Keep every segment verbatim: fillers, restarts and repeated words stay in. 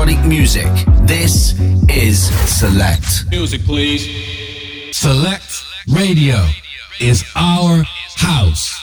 electronic music. This is Select. Music, please. Select Radio is our house.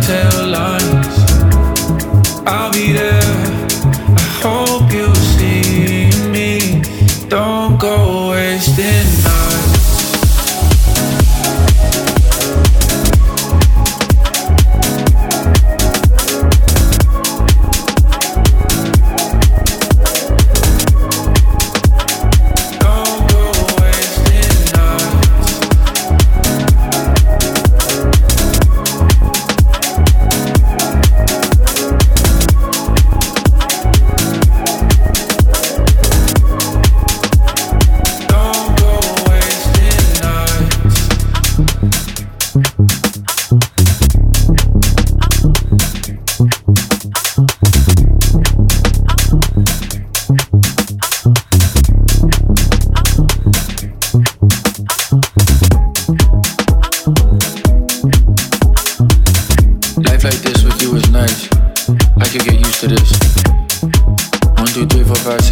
I'll be there. I hope you'll see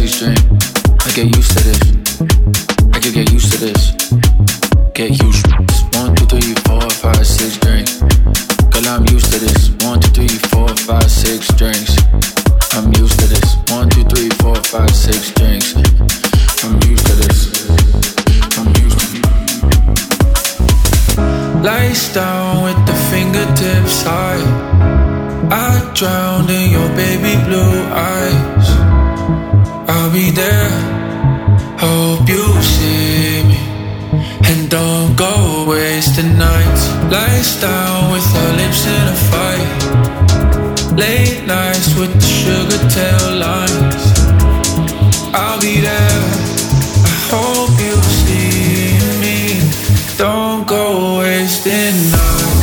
six drink. I get used to this. I could get used to this. Get used to this. One, two, three, four, five, six drink. Girl, I'm used to this. One, two, three, four, five, six drinks. I'm used to this. One, two, three, four, five, six drinks. I'm used to this. I'm used to this. Lights down with the fingertips high. I drowned in your baby blue eyes. I'll be there. Hope you see me. And don't go wasting nights. Lights down with our lips in a fight. Late nights with the sugar tail lines. I'll be there. I hope you see me. Don't go wasting nights.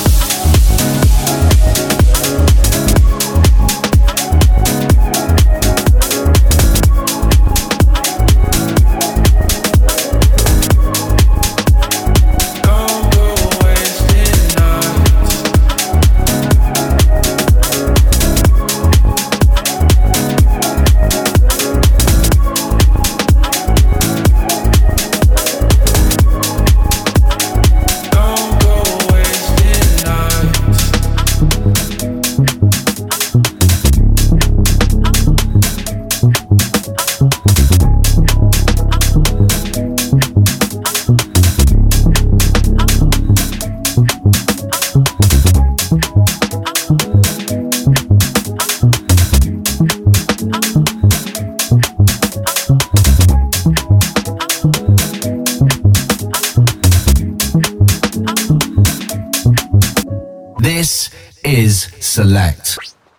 This is Select.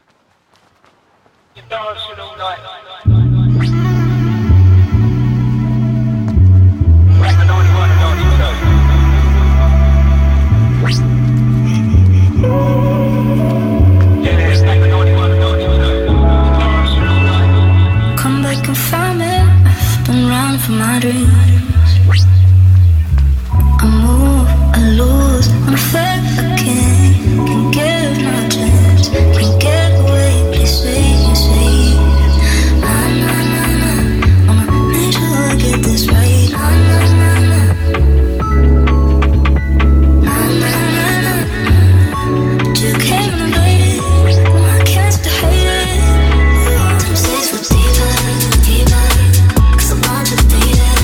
Come back and find me. I've been running for my dreams. I move, I lose, I'm afraid I can't. Can't give my chance, can't get away. Please save me, save. Nah, nah, nah, nah. I'ma make sure I get this right. Nah, nah, nah, nah. Nah, nah, nah, nah. But you came and invaded. I can't stop hating. Some stays for deeper, deeper. 'Cause I want you to be there.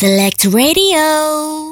Select Radio.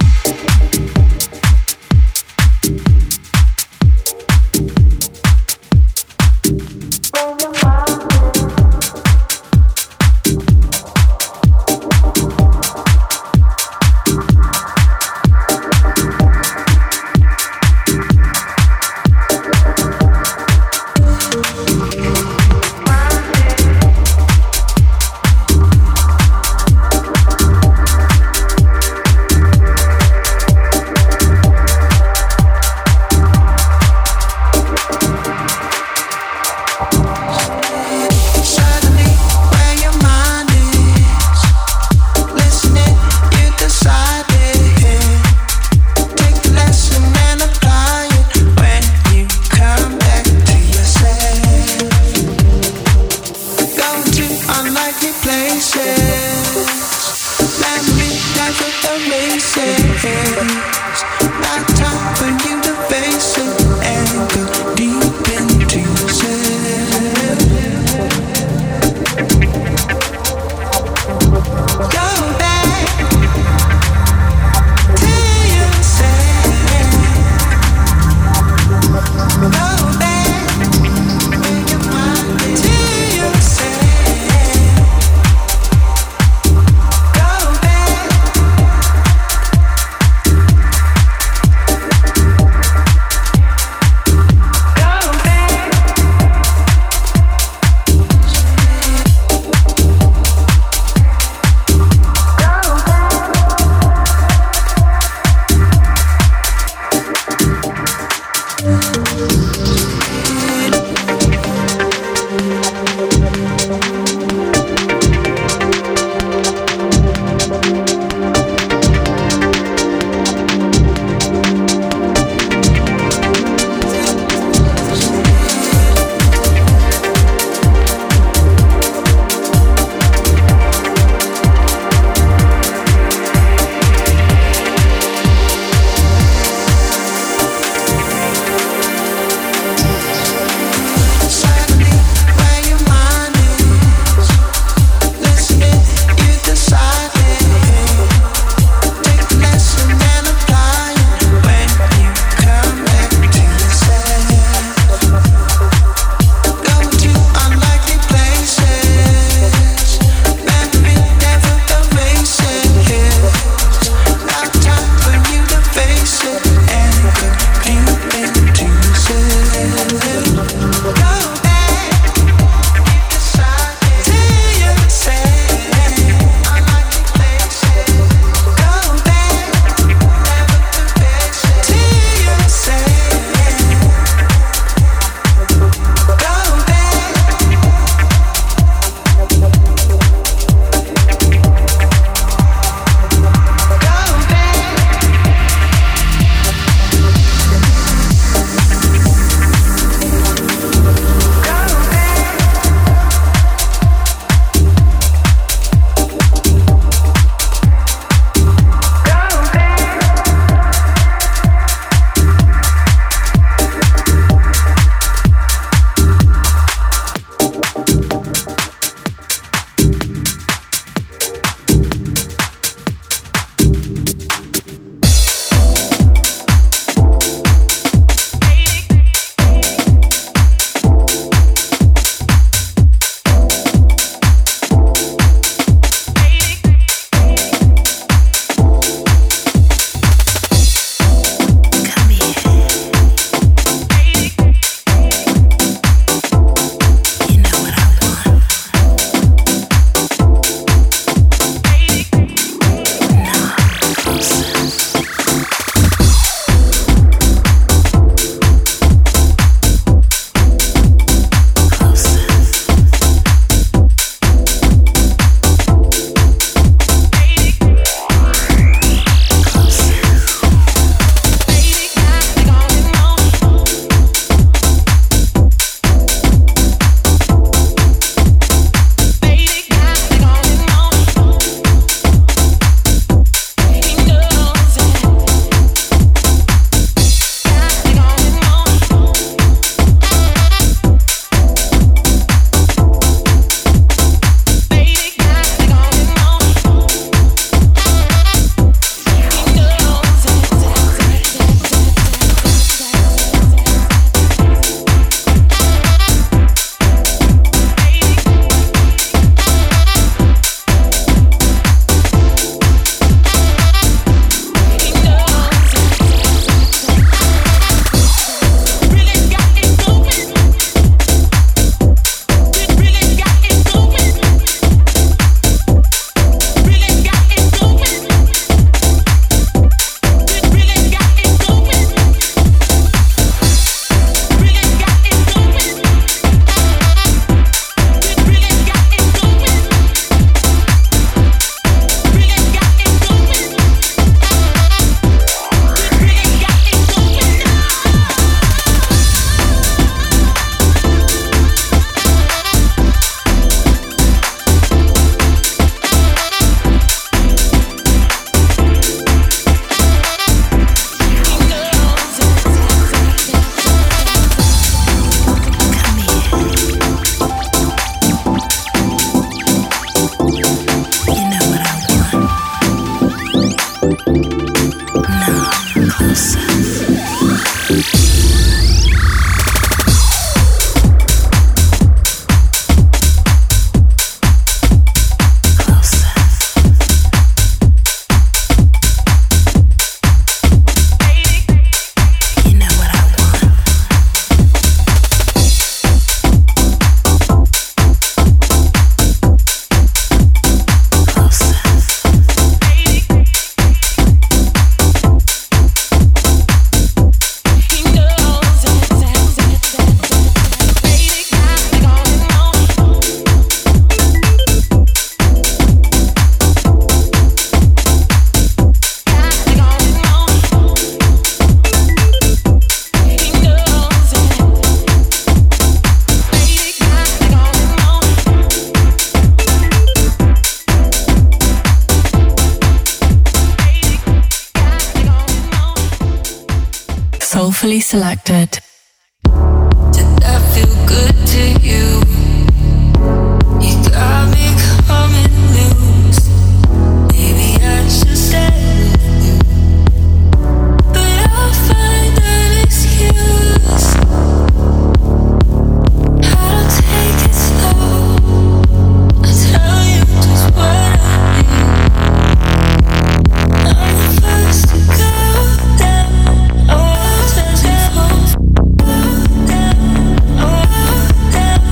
Soulfully selected. Did that feel good to you? You got me coming loose. Maybe I should stay with you, but I'll find an excuse. I'll take it slow. I'll tell you just what I need. I'm the first to go down. Oh, does it fall down? Oh, down.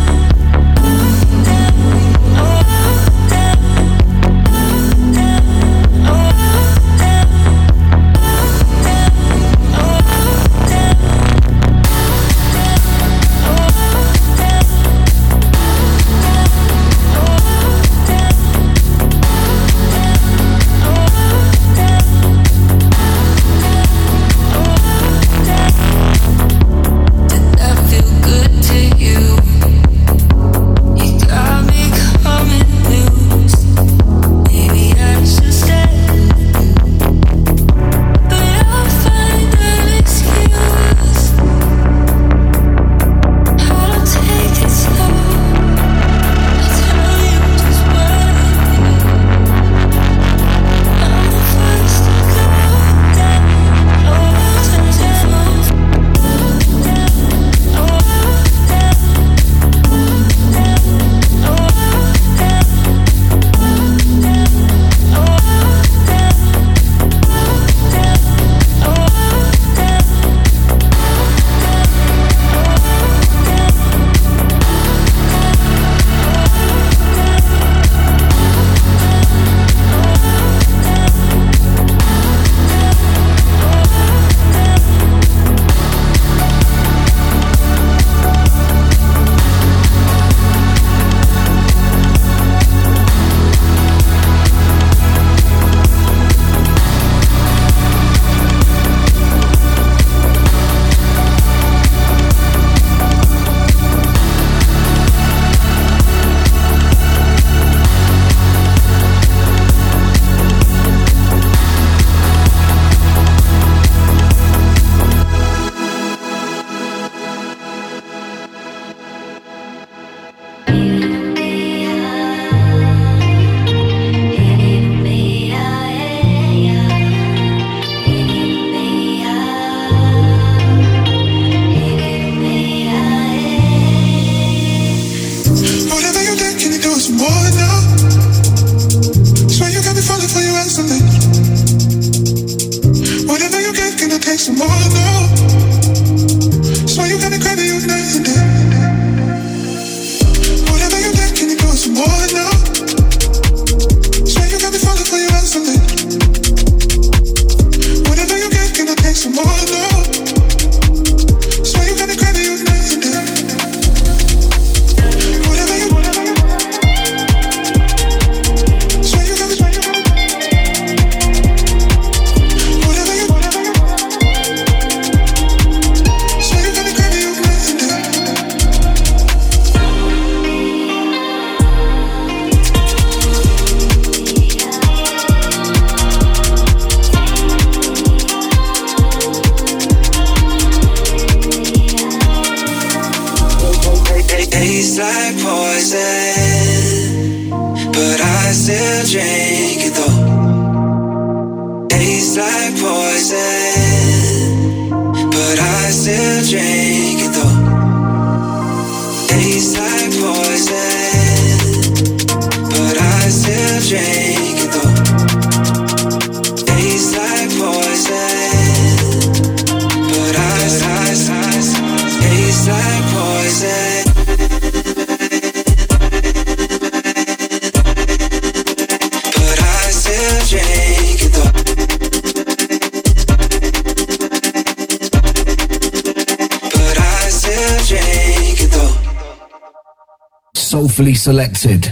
Soulfully selected.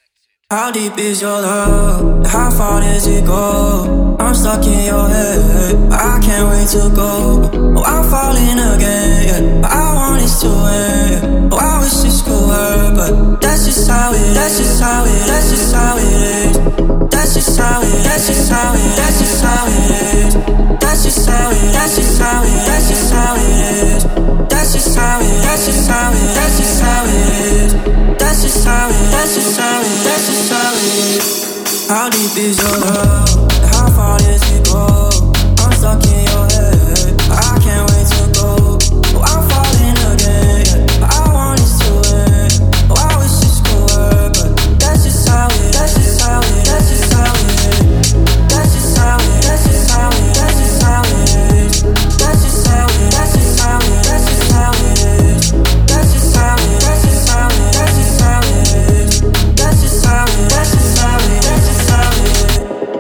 How deep is your love? How far does it go? I'm stuck in your head, I can't wait to go. Oh, I'm falling again, yeah. But I want it to end. Oh, I wish this could work, but that's just how it is. That's just how it. That's just how it is. That's just how it. That's just how it. That's just how it is. That's just how it. That's just how it. That's just how it That's just how it, that's just how it is. That's just how it, that's just how it, that's just how it is. How deep is your love? How far does it go? I'm stuck in your head. I can't wait to go. Oh, I'm falling again. Yeah. I want us to win. Oh, I wish this could work, but that's just how it, that's just how it, that's just how it is. That's just how it, that's just how it, that's just how it is. That's just how it, that's just how it, that's just how it is. That's just how it, that's just how it, that's just how it is. That's just how it, that's just how it, that's just how it is.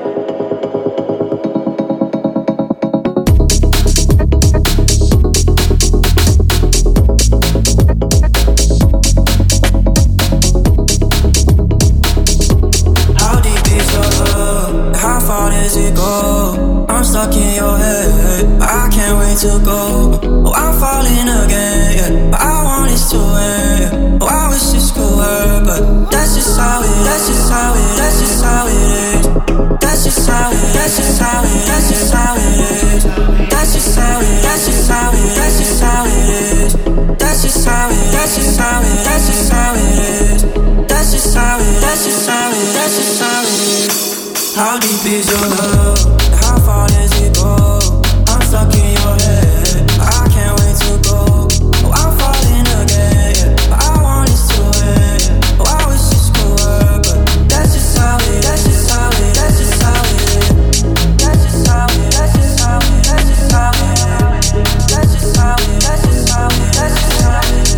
How deep is your love? How far does it go? I'm stuck in your head. I can't wait to go. Oh, I'm falling again. Yeah. But I want us to win. Yeah. Oh, I wish this could work, but that's just how it. That's just how it. That's just how it is. That's just how it. That's just how it. That's just how it is. That's just how it. That's just how it. That's just how it is. That's just how it. That's just how it. That's just how it is. That's just how it. That's just how it. That's just how it is. How deep is your love? How far does it go? I'm stuck in your head. I can't wait to go. Oh, I'm falling again. Yeah. But I want us to win. Yeah. Oh, I wish this could work, but that's just how it. That's just how it. That's just how it is. That's just how it. That's just how it. That's just how it is. That's just how it. That's just how it. That's just how it is.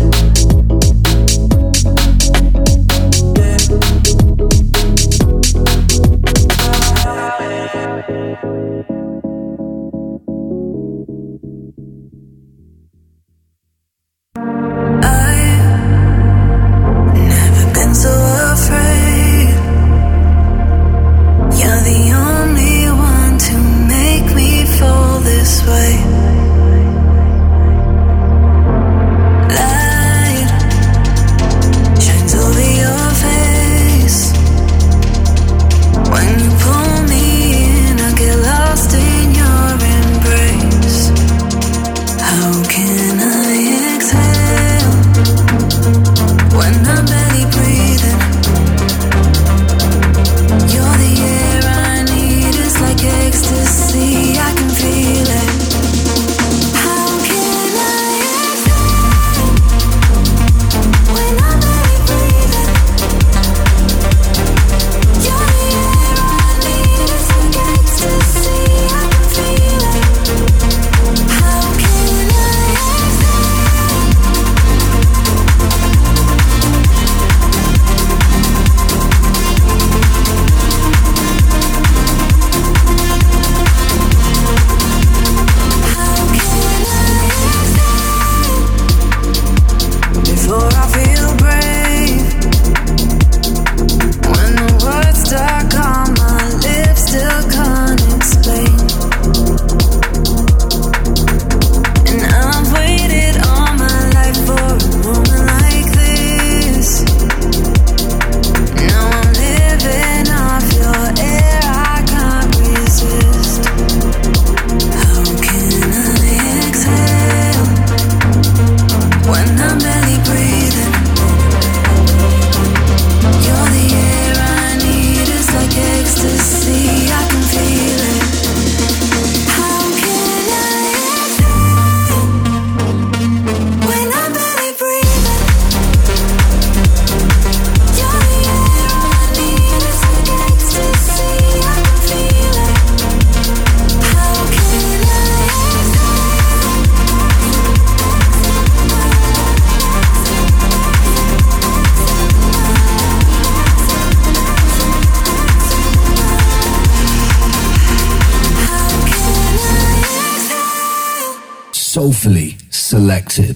Soulfully selected.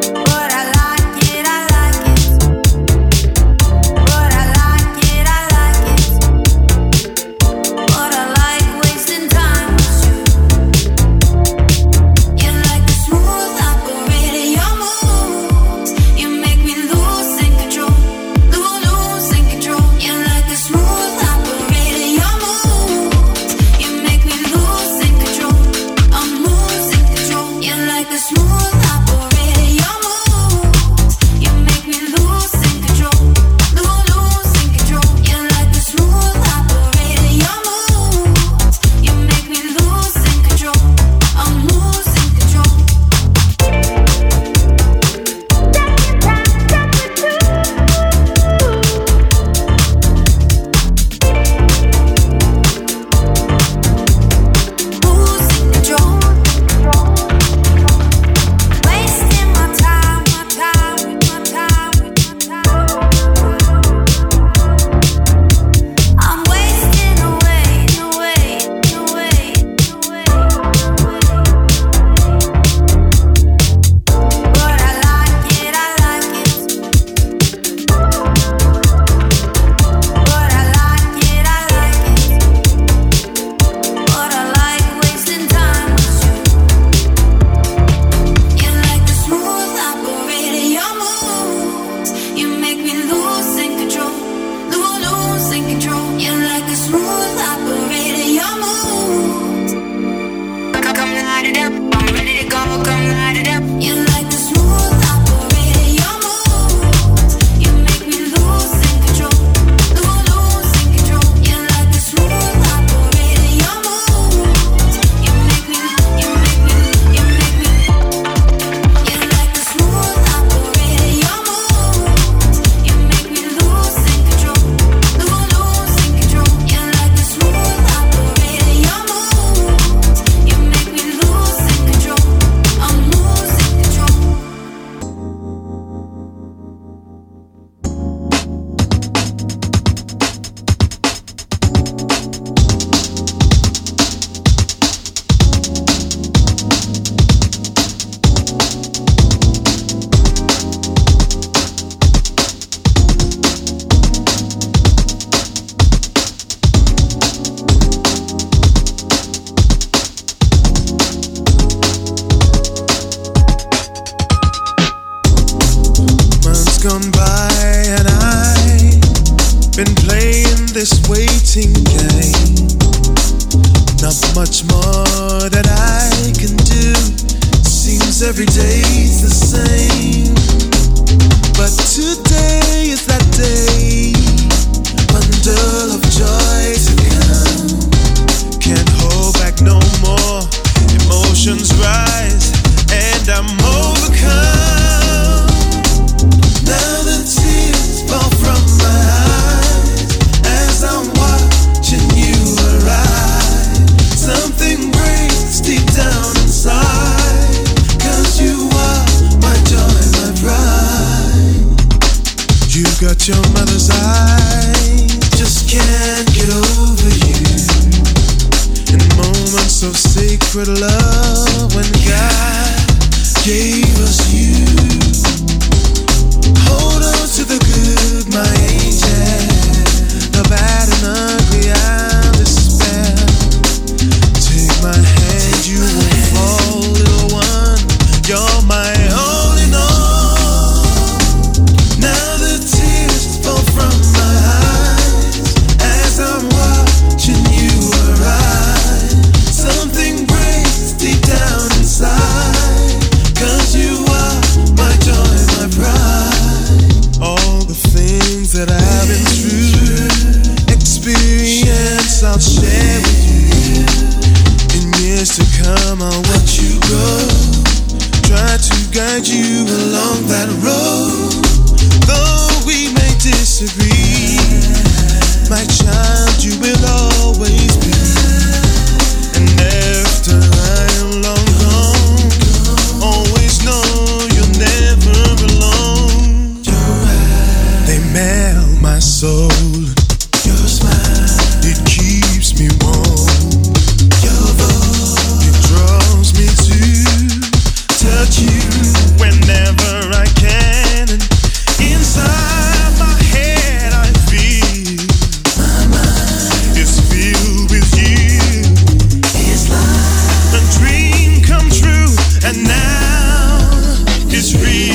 I like sacred love when God gave us you. Hold on to the good, my angel. The bad and ugly I despair. Take my hand, you won't fall, little one. You're my all in all. Now the tears fall from my eyes as I'm watching you arrive. Something breaks deep down inside, 'cause you are my joy, my pride. All the things that I've been through, experience I'll share with you. In years to come I'll watch you grow, try to guide you along that road. Though we may disagree, my child you will always be. And after I am long gone, always know you're never alone. Your eyes, they melt my soul. Your smile, it keeps me warm. Your voice, it draws me to touch you whenever I can. And inside my head I feel my mind is filled with you. It's like a dream come true, and now it's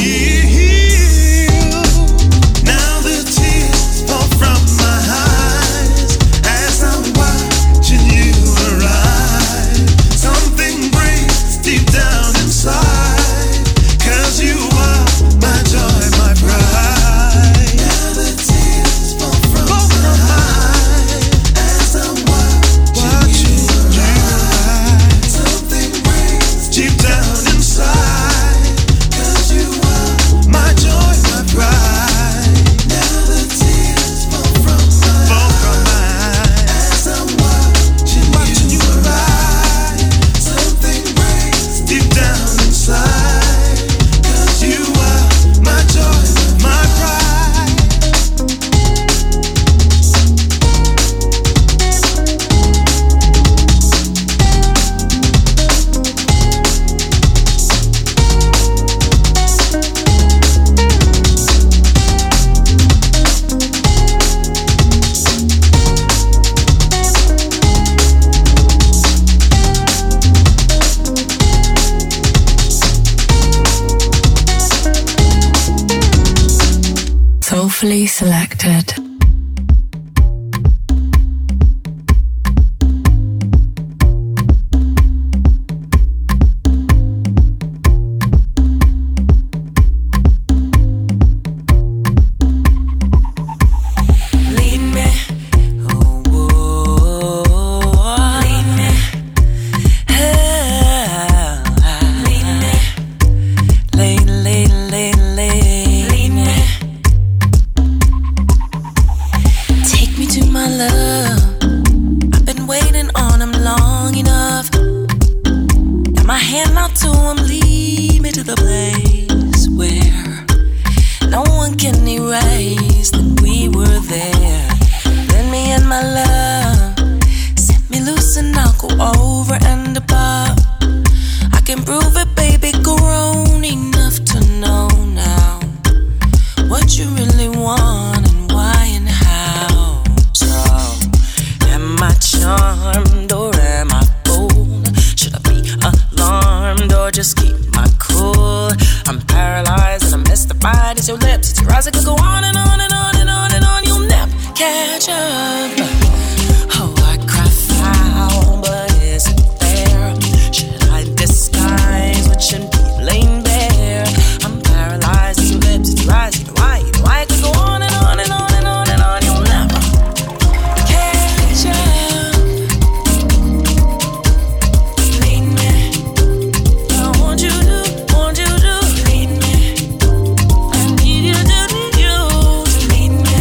real. Now the tears fall from my eyes as I'm watching you arrive. Something breaks deep down inside, 'cause you are my joy, my pride. Now the tears fall from my eyes as I'm watching you arrive. Something breaks deep down inside, 'cause you are my joy, my pride. Now the tears fall from my eyes as I'm watching you arrive. Something breaks deep down inside, 'cause you are my joy, my pride. Soulfully selected. Lead me, oh, oh, lead me, ah, lead me, lead, lead, lead, lead, lead me. Take me to my love. I've been waiting on him long enough. Got my hand out to him, lead me to the place where no one can erase that we were there. Then me and my love, set me loose and I'll go over and above. I can prove it, baby, grown enough to know now what you really want and why and how. So, am I charmed or am I bold? Should I be alarmed or just keep my cool? I'm paralyzed and I'm mystified. It's your lips, it's your eyes. I could go on and on and on and on and on. You'll never catch up. Oh, I cry foul, but is it fair? Should I disguise what should be laying bare? I'm paralyzed. It's your lips, it's your eyes. You know why? You know why? I could go on and on and on and on and on. You'll never catch up. Lead me. I want you to, want you to lead me. I need you to, need you to lead me.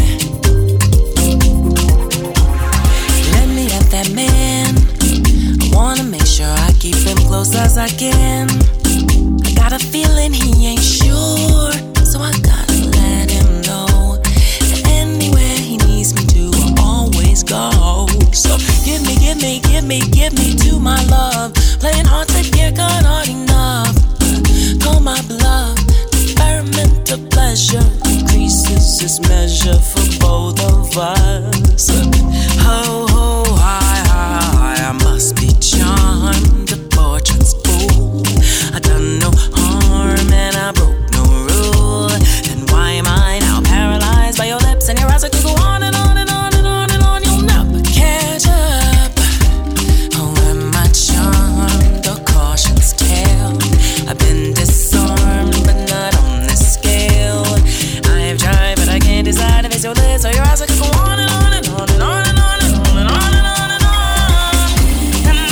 Let me at that man. I wanna make sure I keep him close as I can. I got a feeling he ain't sure, so I gotta let him know that anywhere he needs me to, I'll always go. So give me, give me, give me, give me to my love. Playing hard to get, got hard enough. Call my bluff. Experimental pleasure increases its measure for both of us. Ho, ho, hi, hi, I must be charmed. The fortune's fool. I done no harm and I broke no rule. Then why am I now paralyzed by your lips and your eyes? I could go on and on and on and on and on. You'll never catch up. Oh, am I charmed or caution's tale? I've been disarmed, but not on this scale. I've tried, but I can't decide if it's your lips or your eyes. I could go on and on and on and on and on and on and on and on and on. And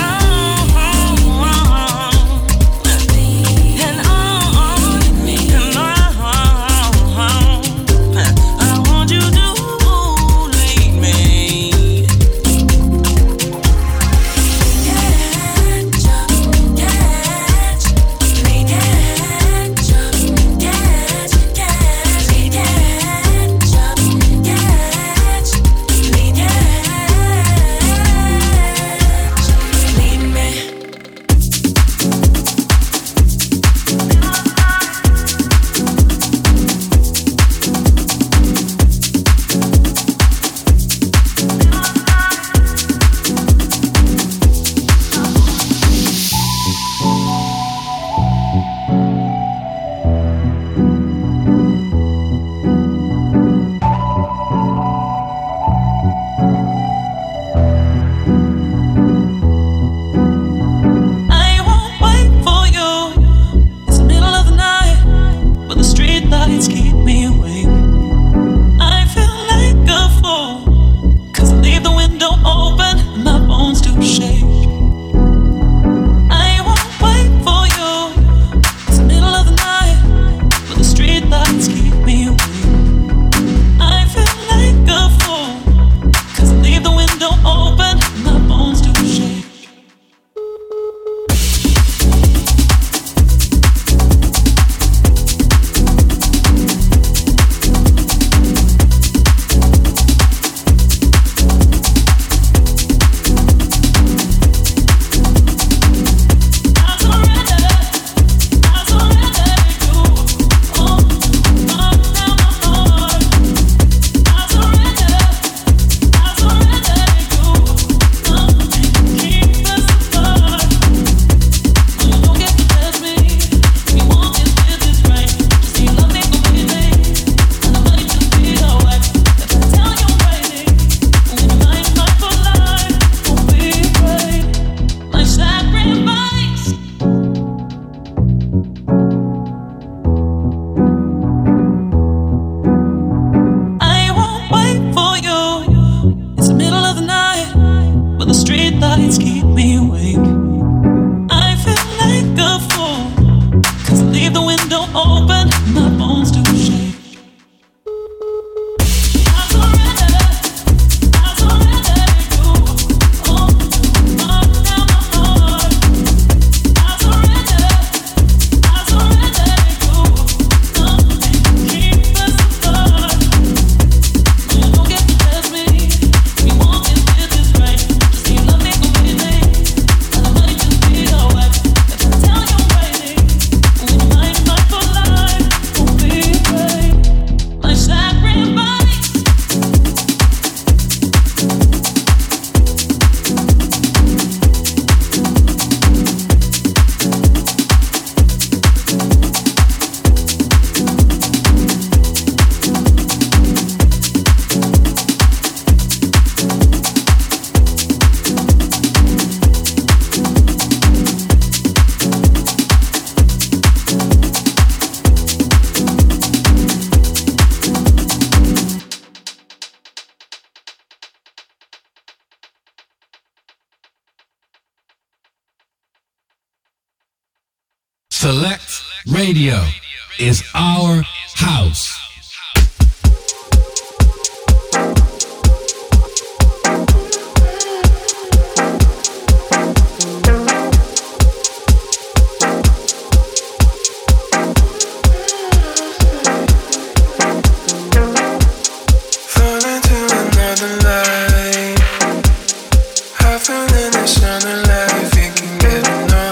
on and on. I want you to lead me. Catch up, catch, me catch up, catch, catch, me catch up, catch, me catch, lead me. I won't wait for you. It's the middle of the night, but the street lights keep me awake. I feel like a fool, 'cause I leave the window open and my bones do shake. I won't wait for you. It's the middle of the night, but the street lights keep me awake. I feel like a fool, 'cause I leave the window open and my bones do shake. I surrender, I surrender to you. Oh, down my heart. I surrender, I surrender to you. Nothing keeps us apart. No, you don't get to test me. You want this, this is right. Just you love me completely, and nobody can be alright. If I tell you I'm crazy, when you mind my for life, won't be afraid. My sacrifice. I won't wait for you. It's the middle of the night, but the street lights keep me awake. I feel like a fool, 'cause I leave the window open and my bones do shake. I surrender, I surrender to you. Oh, down my heart. I surrender, I surrender to you. Nothing keeps us apart. No, you don't get to test me. You want this, this is right. Just you love me completely, and nobody can be alright. If I tell you I'm crazy, when you mind my for life, won't be afraid. My sacrifice. Select Radio is our house. Feeling it's on the life, it can get annoying.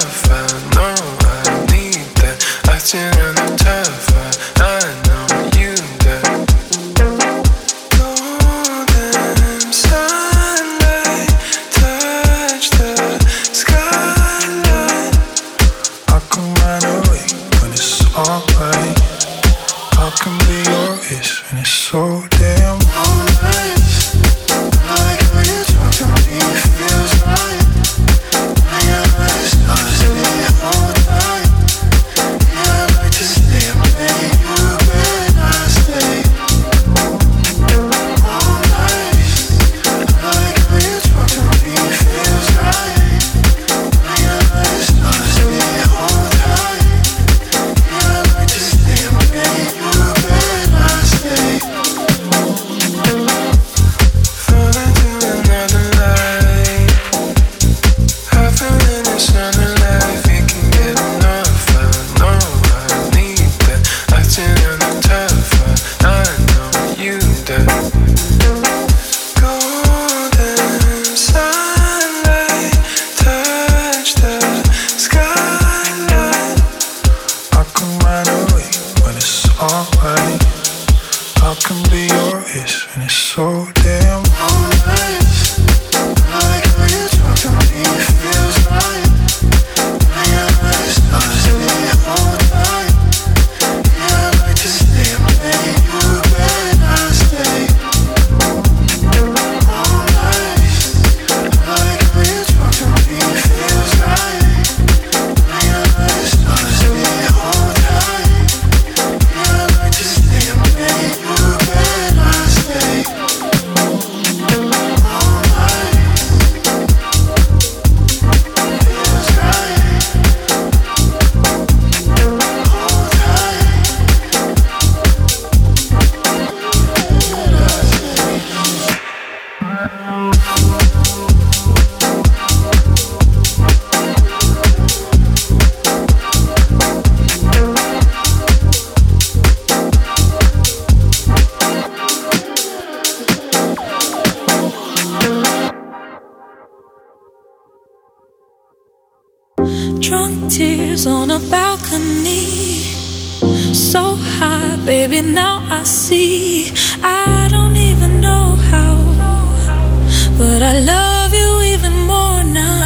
Drunk tears on a balcony, so high, baby, now I see. I don't even know how, but I love you even more now.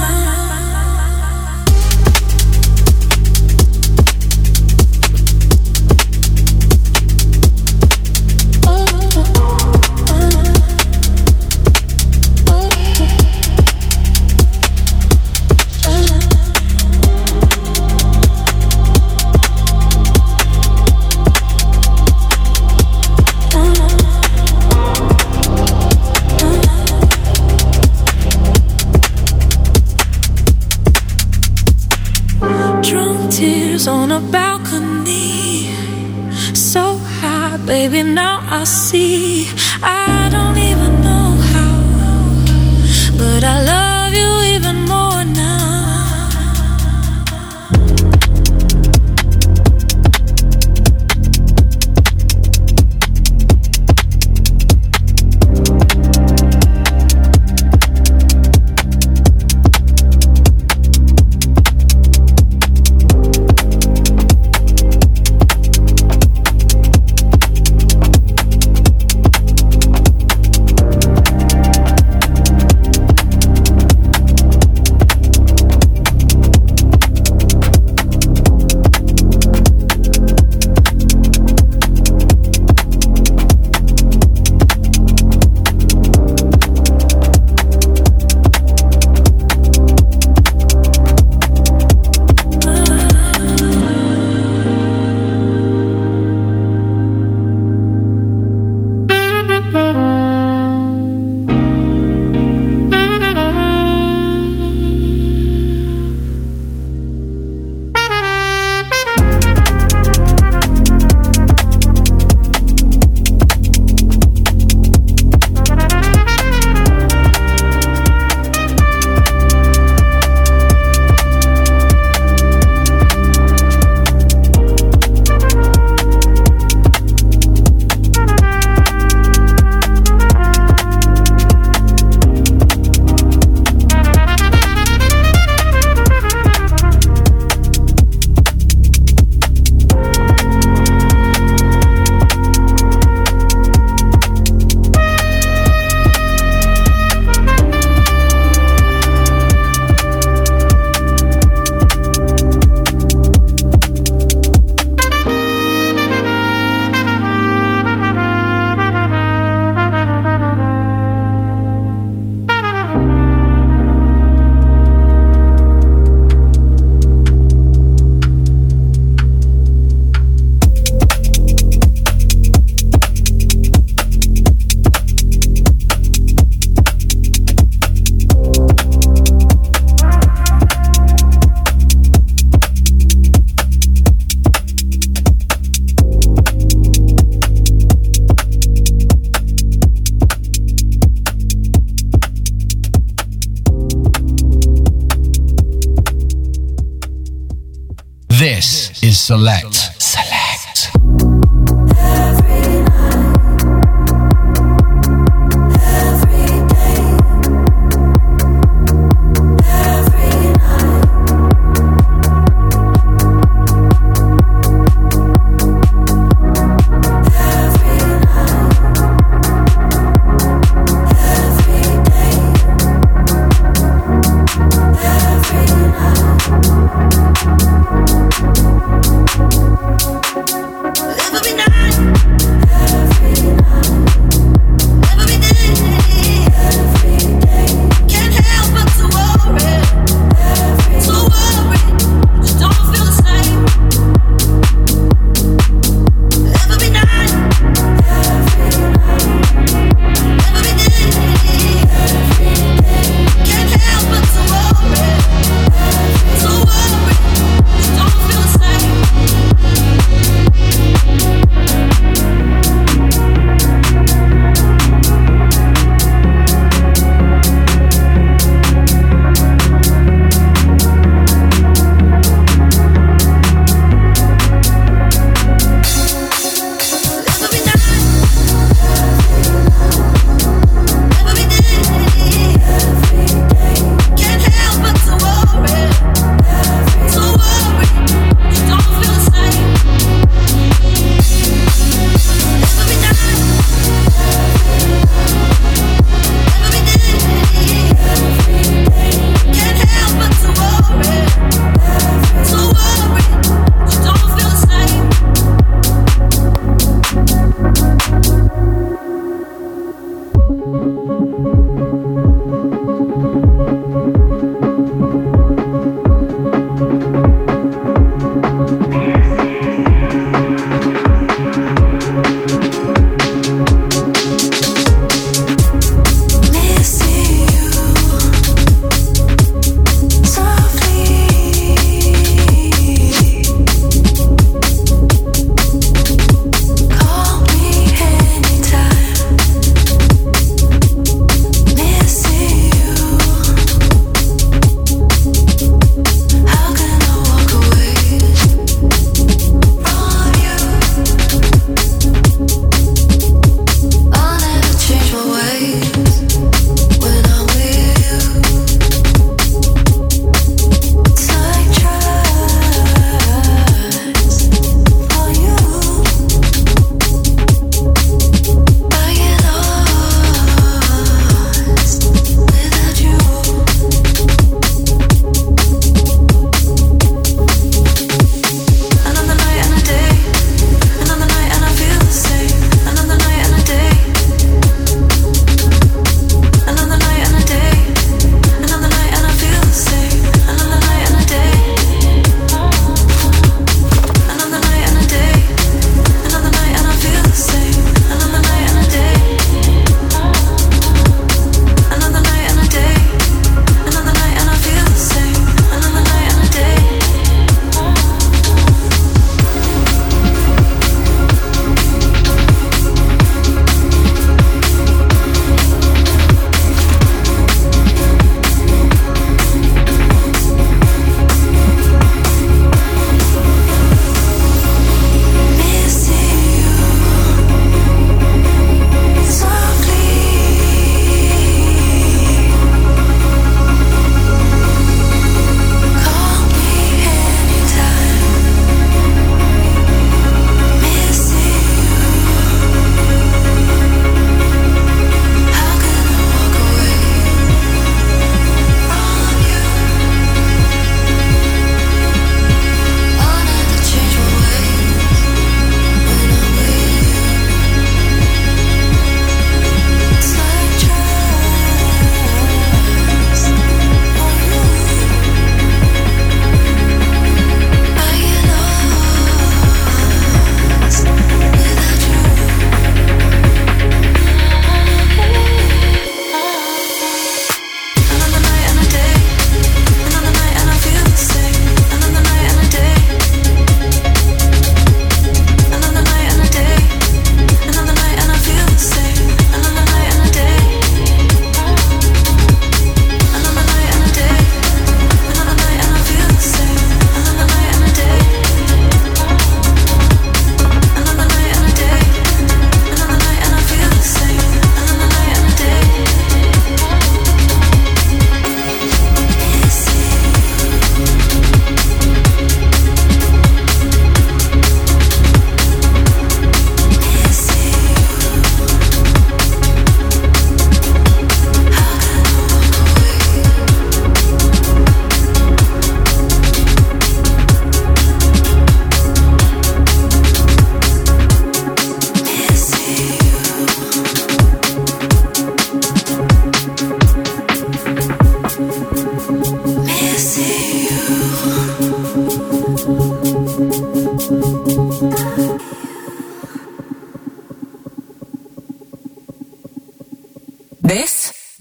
On a balcony, so high, baby, now I see. I don't even know how, but I love you even more now. This is Select. Select. Every night.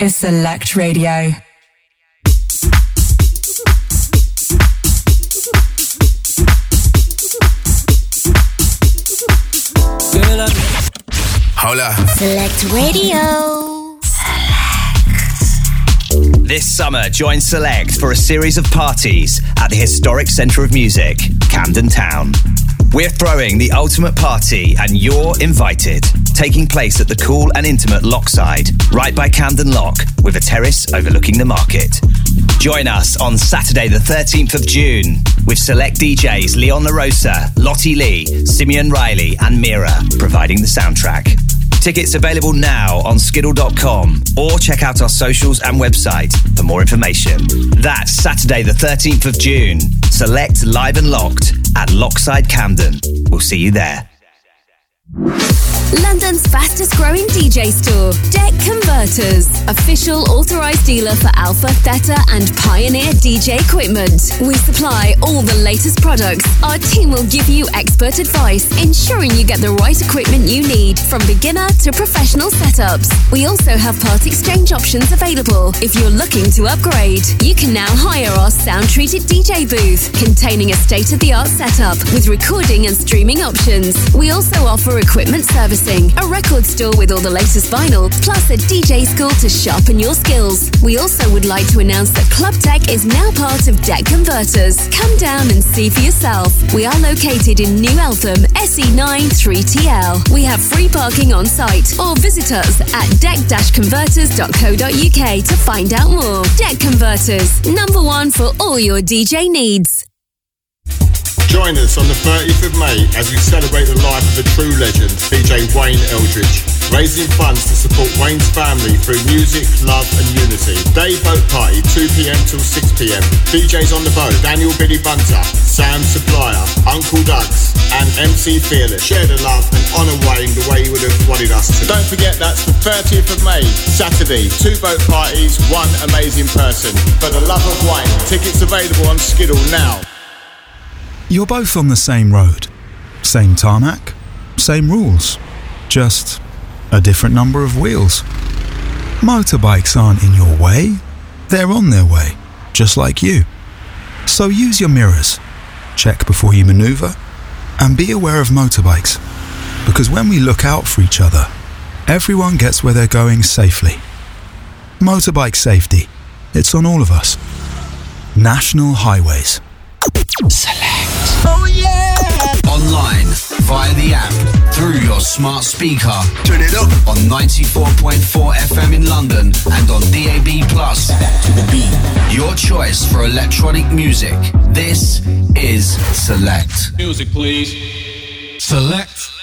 is Select Radio. Hola. Select Radio. This summer, join Select for a series of parties at the historic Centre of Music, Camden Town. We're throwing the ultimate party and you're invited. Taking place at the cool and intimate Lockside, right by Camden Lock, with a terrace overlooking the market. Join us on Saturday the thirteenth of June with select D Js Leon LaRosa, Lottie Lee, Simeon Riley and Mira providing the soundtrack. Tickets available now on skiddle dot com or check out our socials and website for more information. That's Saturday the thirteenth of June. Select Live and Locked at Lockside Camden. We'll see you there. London's fastest growing D J store, Deck Converters, official authorised dealer for Alpha, Theta and Pioneer D J equipment. We supply all the latest products. Our team will give you expert advice, ensuring you get the right equipment you need, from beginner to professional setups. We also have part exchange options available. If you're looking to upgrade, you can now hire our sound-treated D J booth, containing a state-of-the-art setup with recording and streaming options. We also offer equipment servicing, a record store with all the latest vinyl, plus a D J school to sharpen your skills. We also would like to announce that Club Tech is now part of Deck Converters. Come down and see for yourself. We are located in New Eltham, S E nine three T L. We have free parking on site, or visit us at deck dash converters dot co dot uk to find out more. Deck Converters, number one for all your D J needs. Join us on the thirtieth of May as we celebrate the life of a true legend, D J Wayne Eldridge, raising funds to support Wayne's family through music, love and unity. Day boat party, two p.m. till six p.m. D Js on the boat, Daniel Billy Bunter, Sam Supplier, Uncle Doug's and M C Fearless. Share the love and honour Wayne the way he would have wanted us to. Don't forget, that's the thirtieth of May, Saturday. Two boat parties, one amazing person. For the love of Wayne. Tickets available on Skiddle now. You're both on the same road, same tarmac, same rules, just a different number of wheels. Motorbikes aren't in your way, they're on their way, just like you. So use your mirrors, check before you manoeuvre, and be aware of motorbikes, because when we look out for each other, everyone gets where they're going safely. Motorbike safety, it's on all of us. National Highways. Select. Oh yeah! Online, via the app, through your smart speaker. Turn it up on ninety-four point four F M in London and on D A B plus. To the beat. Your choice for electronic music. This is Select. Music, please. Select